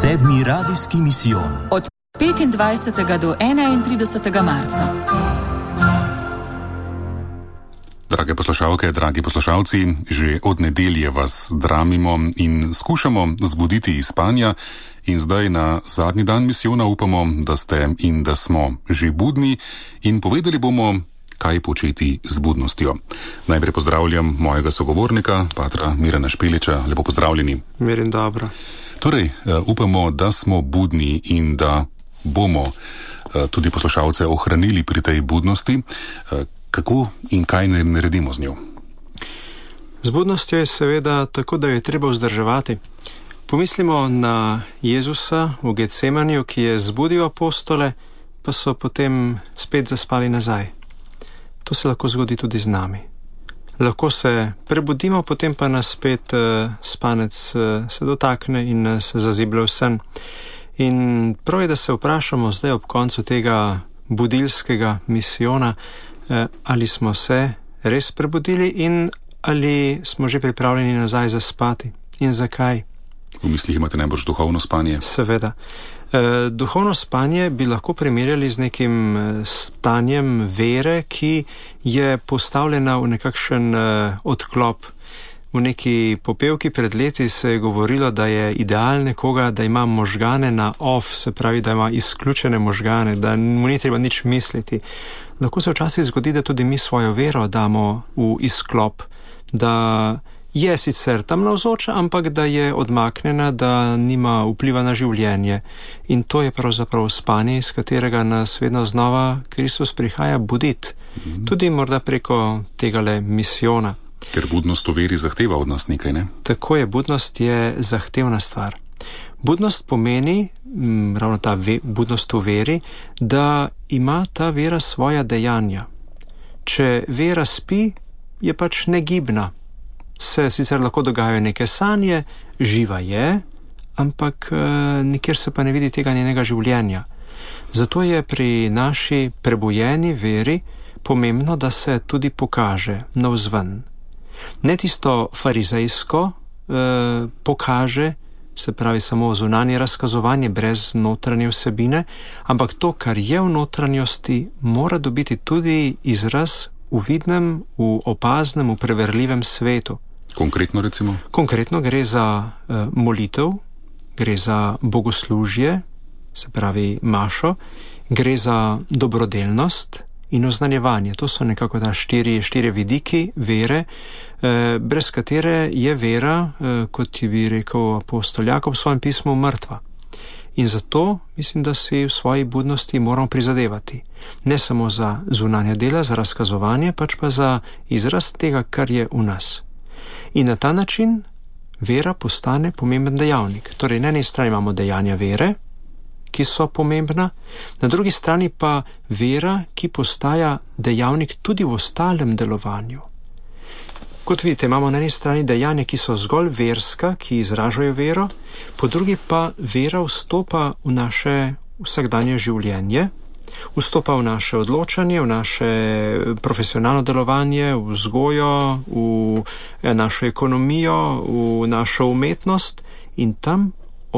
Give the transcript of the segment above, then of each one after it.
Sedmi radijski misijon. Od 25. do 31. marca. Drage poslušalke, dragi poslušalci, že od nedelje vas dramimo in skušamo zbuditi iz spanja in zdaj na zadnji dan misijona upamo, da ste in da smo že budni in povedali bomo, kaj početi z budnostjo. Najprej pozdravljam mojega sogovornika, patra Mirana Špeliča. Lepo pozdravljeni. Mirin, dobro. Torej, upamo, da smo budni in da bomo tudi poslušalce ohranili pri tej budnosti. Kako in kaj ne naredimo z njo? Z budnostjo je seveda tako, da jo je treba vzdrževati. Pomislimo na Jezusa v Getsemaniju, ki je zbudil apostole, pa so potem spet zaspali nazaj. To se lahko zgodi tudi z nami. Lahko se prebudimo, potem pa nas spet spanec se dotakne in nas zaziblja v sen. In prav je, da se vprašamo zdaj ob koncu tega budilskega misijona, ali smo se res prebudili in ali smo že pripravljeni nazaj zaspati in zakaj. V mislih imate najbolj duhovno spanje? Seveda. Duhovno spanje bi lahko primerjali z nekim stanjem vere, ki je postavljena v nekakšen odklop. V neki popevki pred leti se je govorilo, da je ideal nekoga, da ima možgane na off, se pravi, da ima izključene možgane, da mu ni treba nič misliti. Lahko se včasih zgodi, da tudi mi svojo vero damo v izklop, da je sicer tam navzoča, ampak da je odmaknjena, da nima vpliva na življenje. In to je pravzaprav spanje, iz katerega nas vedno znova Kristus prihaja buditi. Tudi morda preko tegale misijona. Ker budnost v veri zahteva od nas nekaj, ne? Tako je, budnost je zahtevna stvar. Budnost pomeni, ravno ta budnost v veri, da ima ta vera svoja dejanja. Če vera spi, je pač negibna. Se sicer lahko dogajajo neke sanje, živa je, ampak nikjer se pa ne vidi tega njenega življenja. Zato je pri naši prebujeni veri pomembno, da se tudi pokaže navzven. Ne tisto farizejsko pokaže, se pravi samo zunanje razkazovanje brez notranje vsebine, ampak to, kar je v notranjosti, mora dobiti tudi izraz v vidnem, v opaznem, v preverljivem svetu. Konkretno recimo? Konkretno gre za molitev, gre za bogoslužje, se pravi mašo, gre za dobrodelnost in oznanjevanje. To so nekako ta štiri vidiki vere, brez katere je vera, kot bi rekel apostol Jakob v svojem pismu, mrtva. In zato mislim, da si v svoji budnosti moramo prizadevati. Ne samo za zunanja dela, za razkazovanje, pač pa za izraz tega, kar je v nas. In na ta način vera postane pomemben dejavnik. Torej, na eni strani imamo dejanja vere, ki so pomembna, na drugi strani pa vera, ki postaja dejavnik tudi v ostalem delovanju. Kot vidite, imamo na eni strani dejanja, ki so zgolj verska, ki izražajo vero, po drugi pa vera vstopa v naše vsakdanje življenje, vstopa v naše odločanje, v naše profesionalno delovanje, v vzgojo, v našo ekonomijo, v našo umetnost in tam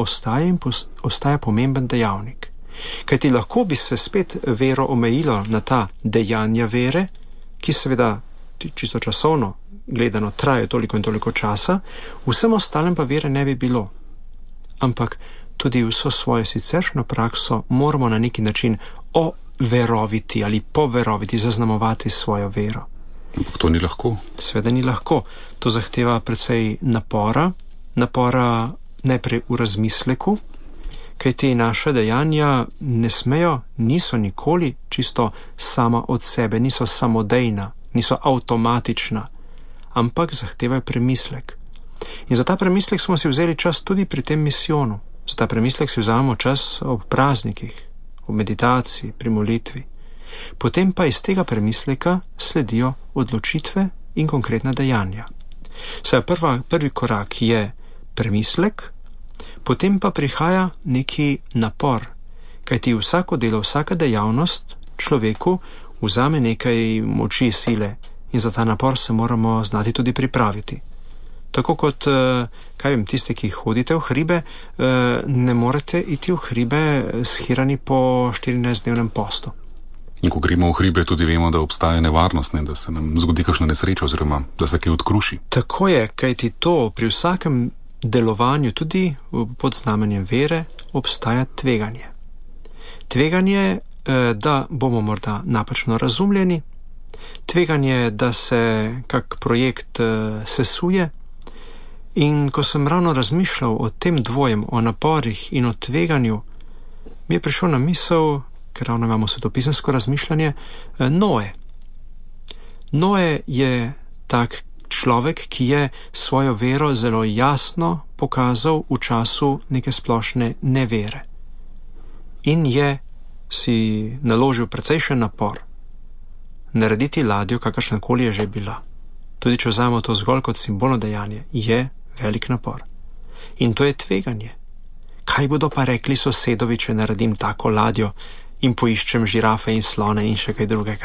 ostaja pomemben dejavnik. Kajti lahko bi se spet vero omejilo na ta dejanja vere, ki seveda čisto časovno gledano trajajo toliko in toliko časa, vsem ostalem pa vere ne bi bilo. Ampak tudi vso svojo siceršno prakso moramo na neki način overoviti ali poveroviti, zaznamovati svojo vero. Ampak to ni lahko. Sveda ni lahko. To zahteva precej napora najprej v razmisleku, kajti naša dejanja niso nikoli čisto sama od sebe, niso samodejna, niso avtomatična, ampak zahtevajo premislek. In za ta premislek smo si vzeli čas tudi pri tem misijonu. Za ta premislek si vzamemo čas ob praznikih, ob meditaciji, pri molitvi. Potem pa iz tega premisleka sledijo odločitve in konkretna dejanja. Saj prvi korak je premislek, potem pa prihaja neki napor, kajti vsako delo, vsaka dejavnost človeku vzame nekaj moči, sile in za ta napor se moramo znati tudi pripraviti. Tako kot, tisti, ki hodite v hribe, ne morete iti v hribe shirani po 14-dnevnem postu. In ko gremo v hribe, tudi vemo, da obstaja nevarnost, da se nam zgodi kakšna nesreča oziroma da se kaj odkruši. Tako je, kajti to pri vsakem delovanju, tudi pod znamenjem vere, obstaja tveganje. Tveganje, da bomo morda napačno razumljeni, tveganje, da se kak projekt sesuje. In ko sem ravno razmišljal o tem dvojem, o naporih in o tveganju, mi je prišel na misel, ker ravno imamo svetopisemsko razmišljanje, Noe. Noe je tak človek, ki je svojo vero zelo jasno pokazal v času neke splošne nevere. In je si naložil precejšen napor narediti ladjo, kakršnakoli je že bila. Tudi če vzamemo to zgolj kot simbolno dejanje, je velik napor. In to je tveganje. Kaj bodo pa rekli sosedovi, če naredim tako ladjo in poiščem žirafe in slone in še kaj drugega?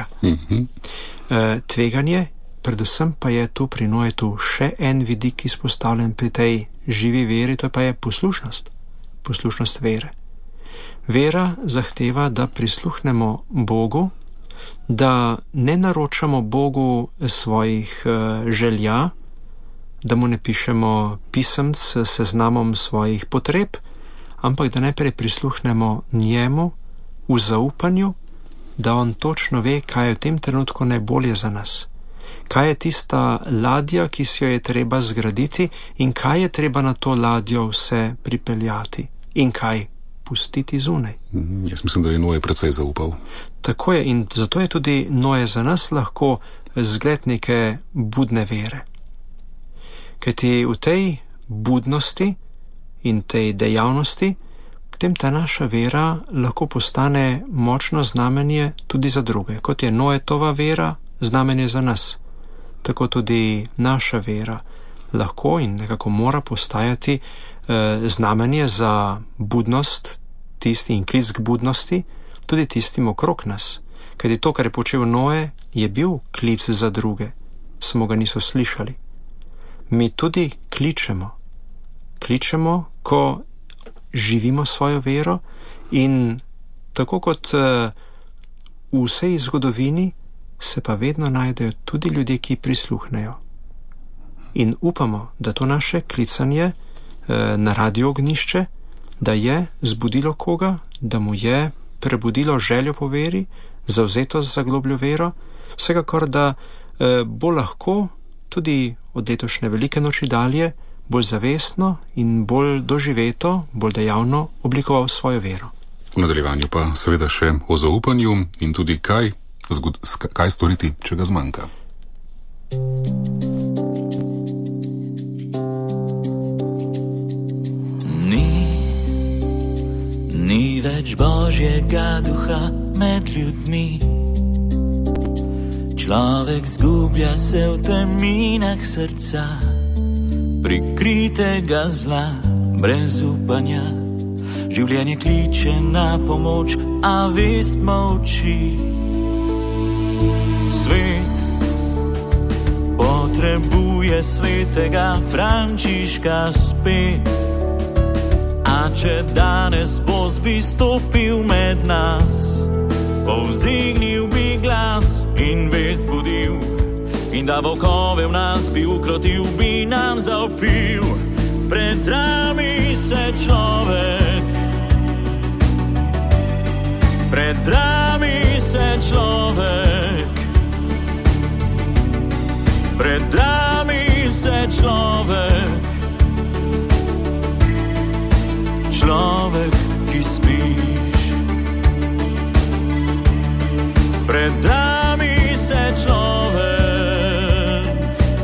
Tveganje, predvsem pa je tu pri Noetu še en vidik izpostavljen pri tej živi veri, to pa je poslušnost. Poslušnost vere. Vera zahteva, da prisluhnemo Bogu, da ne naročamo Bogu svojih želja, da mu ne pišemo pisemc s seznamom svojih potreb, ampak da najprej prisluhnemo njemu v zaupanju, da on točno ve, kaj je v tem trenutku najbolje za nas. Kaj je tista ladja, ki si jo je treba zgraditi in kaj je treba na to ladjo vse pripeljati in kaj pustiti zunaj. Jaz mislim, da je Noe precej zaupal. Tako je, in zato je tudi Noe za nas lahko zgled neke budne vere. Kajti v tej budnosti in tej dejavnosti, potem ta naša vera lahko postane močno znamenje tudi za druge. Kot je Noetova vera znamenje za nas, tako tudi naša vera lahko in nekako mora postajati znamenje za budnost tisti in klic k budnosti tudi tistim okrog nas. Kajti to, kar je počel Noe, je bil klic za druge, samo ga niso slišali. Mi tudi kličemo, ko živimo svojo vero in tako kot v vsej zgodovini se pa vedno najdejo tudi ljudje, ki prisluhnejo. In upamo, da to naše klicanje na radio ognišče, da je zbudilo koga, da mu je prebudilo željo po veri, zavzetost za globljo vero, vsekakor, da bo lahko tudi od letošnje velike noči dalje bolj zavestno in bolj doživeto, bolj dejavno oblikoval svojo vero. V nadaljevanju pa seveda še o zaupanju in tudi kaj storiti, če ga zmanjka. Ni več Božjega duha med ljudmi. Človek zgublja se v teminah srca, prikritega zla, brez upanja. Življenje kliče na pomoč, a vest molči. Svet potrebuje svetega Frančiška spet. A če danes bo stopil med nas, povzdignil bi glas in vest budil, in da volkove v nas bi ukrotil, bi nam zavpil. Predrami se človek, predrami se človek, predrami se človek, človek, ki spiš. Predrami se človek,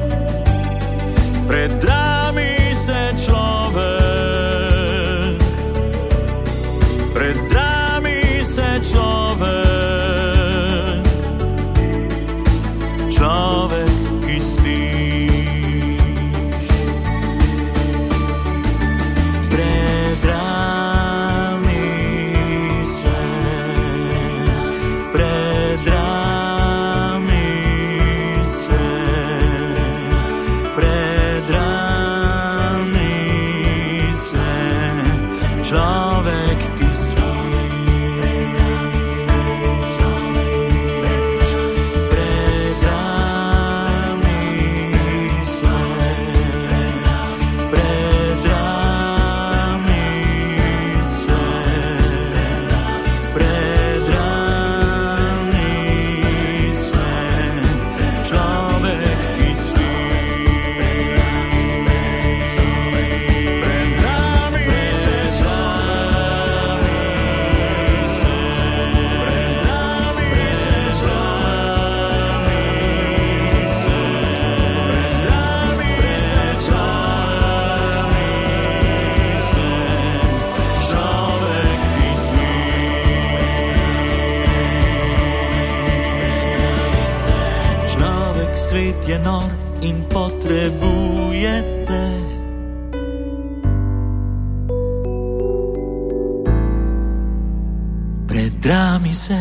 predrami se človek, predrami se človek, človek, ki spi. Svet je nor in potrebuje te. Predrami se.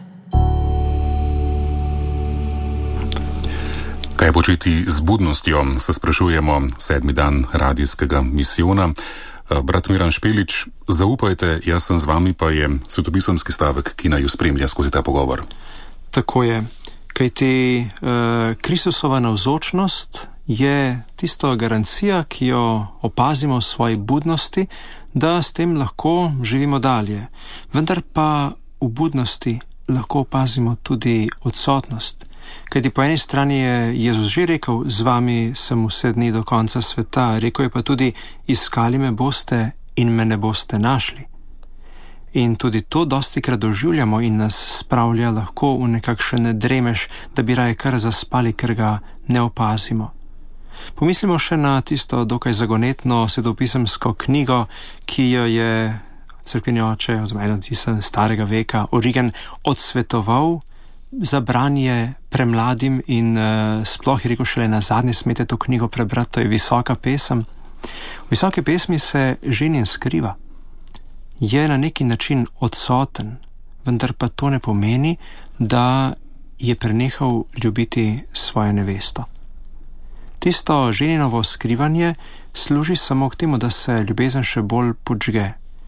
Kaj početi z budnostjo, se sprašujemo 7. dan radijskega misijona. Brat Miran Špelič, zaupajte, jaz sem z vami, pa je svetopisemski stavek, ki naj jo spremlja skozi ta pogovor. Tako je. Kajti Kristusova navzočnost je tisto garancija, ki jo opazimo v svoji budnosti, da s tem lahko živimo dalje. Vendar pa v budnosti lahko opazimo tudi odsotnost. Kajti po eni strani je Jezus že rekel, z vami sem vse dni do konca sveta, rekel je pa tudi, iskali me boste in me ne boste našli. In tudi to dostikrat doživljamo in nas spravlja lahko v nekakšen dremež, da bi raje kar zaspali, ker ga ne opazimo. Pomislimo še na tisto dokaj zagonetno svetopisemsko knjigo, ki jo je cerkveni oče, oziroma eden starega veka, Origen, odsvetoval za branje premladim in sploh je rekel šele na zadnje smete to knjigo prebrati, to je Visoka pesem. V Visoki pesmi se ženin skriva. Je na neki način odsoten, vendar pa to ne pomeni, da je prenehal ljubiti svojo nevesto. Tisto ženinovo skrivanje služi samo k temu, da se ljubezen še bolj podžge.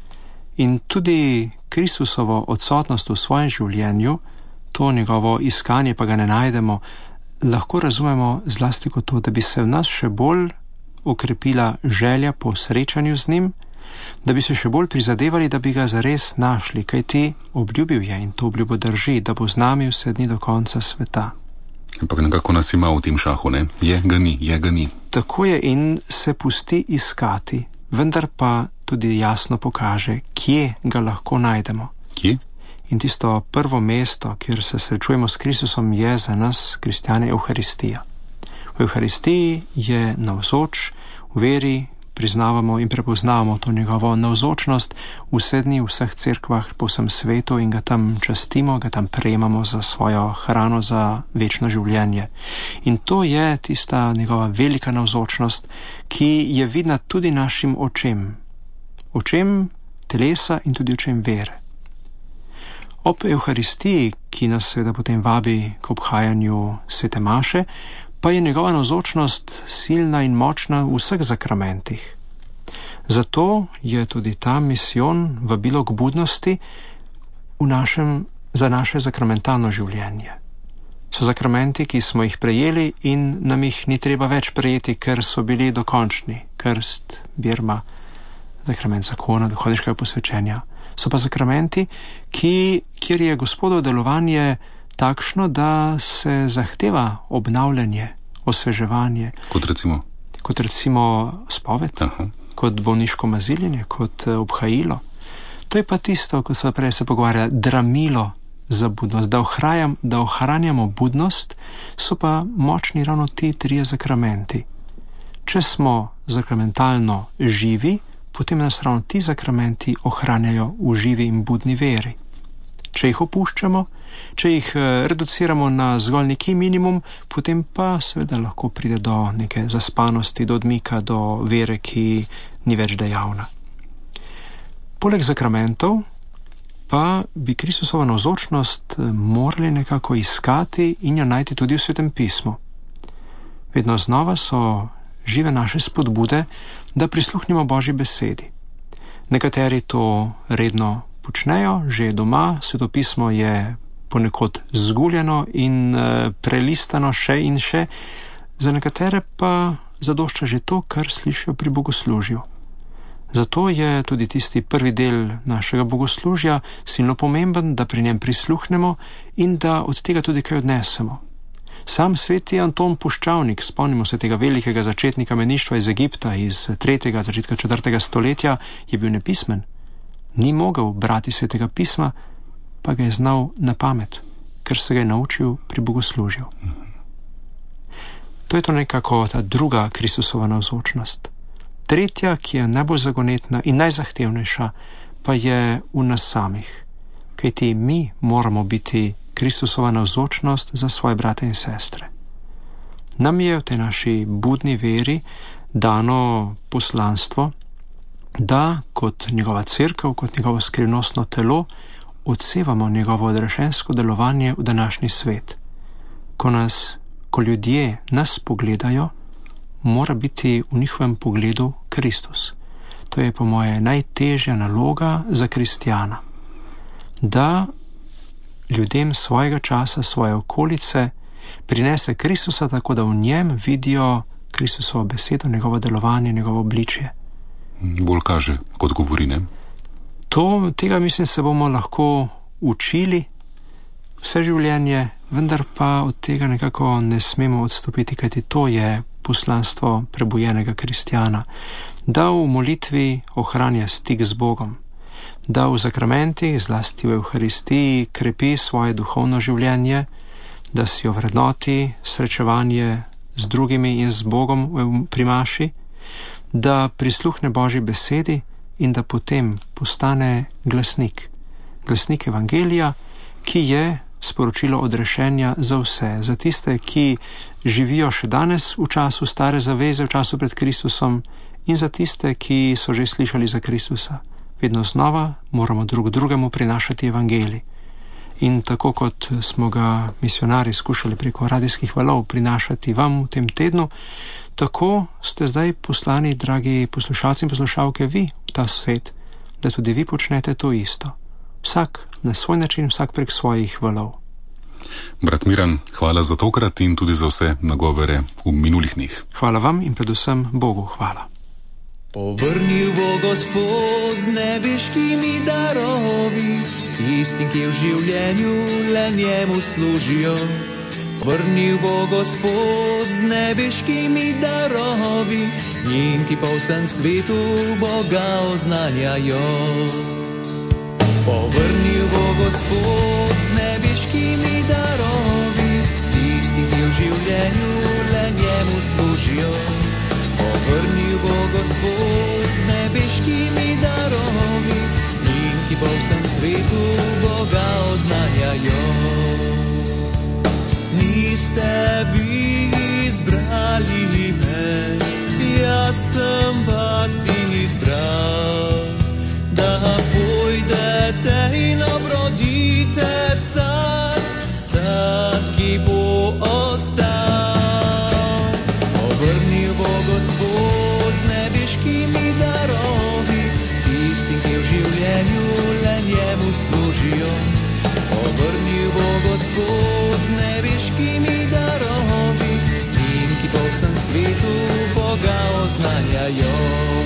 In tudi Kristusovo odsotnost v svojem življenju, to njegovo iskanje, pa ga ne najdemo, lahko razumemo zlasti kot to, da bi se v nas še bolj okrepila želja po srečanju z njim, da bi se še bolj prizadevali, da bi ga zares našli, kajti obljubil je in to obljubo drži, da bo z nami vse dni do konca sveta. Ampak nekako nas ima v tem šahu, ne? Je ga ni. Tako je in se pusti iskati, vendar pa tudi jasno pokaže, kje ga lahko najdemo. Kje? In tisto prvo mesto, kjer se srečujemo s Kristusom, je za nas, kristjane, Evharistija. V Evharistiji je navzoč, v veri priznavamo in prepoznavamo to njegovo navzočnost vse dni v vseh cerkvah po vsem svetu in ga tam častimo, ga tam prejemamo za svojo hrano za večno življenje. In to je tista njegova velika navzočnost, ki je vidna tudi našim očem. Očem telesa in tudi očem vere. Ob Evharistiji, ki nas seveda potem vabi k obhajanju svete maše, pa je njegova navzočnost silna in močna v vseh zakramentih. Zato je tudi ta misijon vabilo k budnosti za naše zakramentalno življenje. So zakramenti, ki smo jih prejeli in nam jih ni treba več prejeti, ker so bili dokončni. Krst, birma, zakrament zakona, duhovniškega posvečenja. So pa zakramenti, kjer je Gospodovo delovanje takšno, da se zahteva obnavljanje, osveževanje. Kot recimo spoved, kot bolniško maziljenje, kot obhajilo. To je pa tisto, ko se prej se pogovarja, dramilo za budnost. Da ohranjamo budnost, so pa močni ravno ti trije zakramenti. Če smo zakramentalno živi, potem nas ravno ti zakramenti ohranjajo v živi in budni veri. Če jih opuščamo, če jih reduciramo na zgolj neki minimum, potem pa seveda lahko pride do neke zaspanosti, do odmika, do vere, ki ni več dejavna. Poleg zakramentov pa bi Kristusovo navzočnost morali nekako iskati in jo najti tudi v Svetem pismu. Vedno znova so žive naše spodbude, da prisluhnimo Božji besedi, Nekateri to redno počnejo, že doma, svetopismo je ponekod zguljeno in prelistano še in še, za nekatere pa zadošča že to, kar slišijo pri bogoslužju. Zato je tudi tisti prvi del našega bogoslužja silno pomemben, da pri njem prisluhnemo in da od tega tudi kaj odnesemo. Sam sveti Anton Puščavnik, spomnimo se tega velikega začetnika meništva iz Egipta iz 3. začetka 4. stoletja, je bil nepismen. Ni mogel brati svetega pisma, pa ga je znal na pamet, ker se ga je naučil pri bogoslužju. To je to nekako ta druga Kristusova navzočnost. Tretja, ki je najbolj zagonetna in najzahtevnejša, pa je v nas samih. Kajti mi moramo biti Kristusova navzočnost za svoje brate in sestre. Nam je v tej naši budni veri dano poslanstvo, da kot njegova cerkev, kot njegovo skrivnostno telo, odsevamo njegovo odrešensko delovanje v današnji svet. Ko ljudje nas pogledajo, mora biti v njihovem pogledu Kristus. To je po moje najtežja naloga za kristjana. Da ljudem svojega časa, svoje okolice prinese Kristusa tako, da v njem vidijo Kristusovo besedo, njegovo delovanje, njegovo obličje. Bolj kaže, kot govori, ne? Tega mislim se bomo lahko učili vse življenje, vendar pa od tega nekako ne smemo odstopiti, kajti to je poslanstvo prebujenega kristjana, da v molitvi ohranja stik z Bogom, da v zakramentih, zlasti v Evharistiji, krepi svoje duhovno življenje, da si ovrednoti srečevanje z drugimi in z Bogom pri maši, da prisluhne Božji besedi in da potem postane glasnik evangelija, ki je sporočilo odrešenja za vse, za tiste, ki živijo še danes v času stare zaveze, v času pred Kristusom, in za tiste, ki so že slišali za Kristusa. Vedno znova moramo drug drugemu prinašati evangelij. In tako kot smo ga misionarji skušali preko radijskih valov prinašati vam v tem tednu, tako ste zdaj poslani, dragi poslušalci in poslušalke, vi v ta svet, da tudi vi počnete to isto. Vsak na svoj način, vsak prek svojih valov. Brat Miran, hvala za tokrat in tudi za vse nagovore v minulih dneh. Hvala vam in predvsem Bogu hvala. Povrnil bo Gospod z nebeškimi darovi, tistim, ki v življenju le njemu služijo. Vrnil bo Gospod z nebeškimi darovi, njim, ki po vsem svetu Boga oznanjajo. Povrnil bo Gospod z nebeškimi darovi, tistim, ki v življenju le njemu služijo. Povrnil bo Gospod z nebeškimi darovi, njim, ki po vsem svetu Boga oznanjajo. Niste vi izbrali me, jaz sem vas izbral, da pojdete in obrodite sad, ki bo ostal. Povrnil bo Gospod z nebeškimi darovi, tistim, ki v življenju le njemu služijo. Povrnil bo Gospod z nebeškimi darovi, njim, ki po vsem svetu Boga oznanjajo.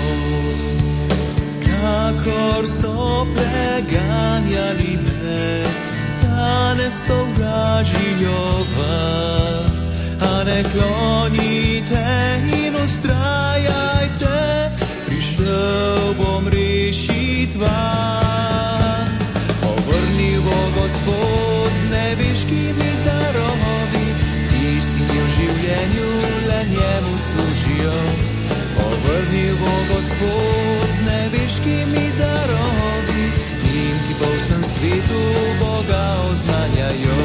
Kakor so preganjali me, danes sovražijo vas, a ne klonite in ustrajajte, prišel bom rešit vas. Povrnil bo Gospod z nebeškimi darovi, tistim, ki v življenju le njemu služijo. Povrnil bo Gospod z nebeškimi darovi, njim, ki po vsem svetu Boga oznanjajo.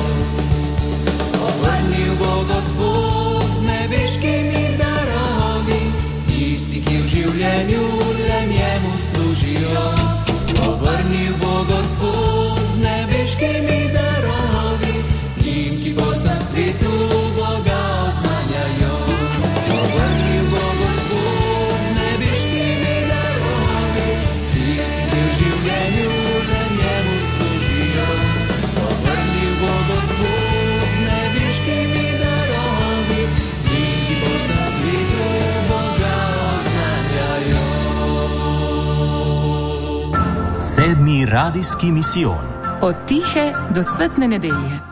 Povrnil bo Gospod z nebeškimi darovi, tisti, ki v življenju le njemu služijo. Povrnil bo Gospod z nebeškimi darovi, njim, ki po vsem svetu Boga oznanjajo. Povrnil bo Gospod z nebeškimi darovi, Sedmi radijski misijon. Od tihe do cvetne nedelje.